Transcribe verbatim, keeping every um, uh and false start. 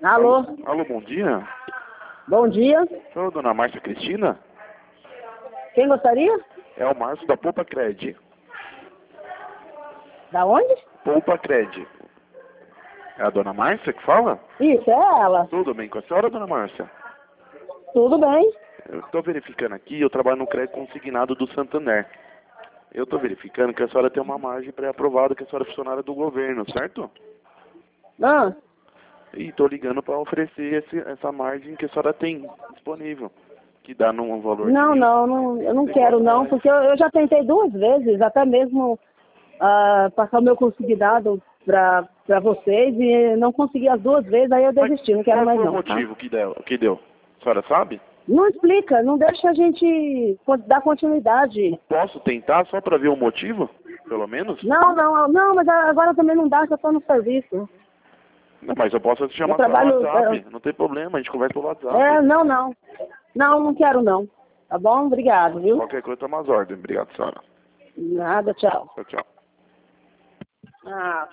Alô? Alô, alô, bom dia. Bom dia. Sou a dona Márcia Cristina? Quem gostaria? É o Márcio da Poupa Cred. Da onde? Poupa Cred. É a dona Márcia que fala? Isso, é ela. Tudo bem com a senhora, dona Márcia? Tudo bem. Eu estou verificando aqui, eu trabalho no crédito consignado do Santander. Eu estou verificando que a senhora tem uma margem pré-aprovada, que a senhora é funcionária do governo, certo? Ah, E estou ligando para oferecer esse, essa margem que a senhora tem disponível, que dá num valor não, de... não, não, eu não quero não, porque eu, eu já tentei duas vezes, até mesmo ah, passar o meu consignado para para vocês e não consegui as duas vezes, aí eu desisti, não quero Qual mais foi o não, tá? motivo que deu? Que deu? A senhora sabe? Não explica, não deixa a gente con- dar continuidade. Posso tentar só para ver o motivo, pelo menos? Não, não, não, mas agora também não dá, que eu estou no serviço. Não, mas eu posso te Eu chamar pelo trabalho... WhatsApp, não tem problema, a gente conversa pelo WhatsApp. É, não, não. Não, não quero não. Tá bom? Obrigado, viu? Qualquer coisa, toma as ordens. Obrigado, senhora. Nada, tchau. Tchau, tchau. Ah,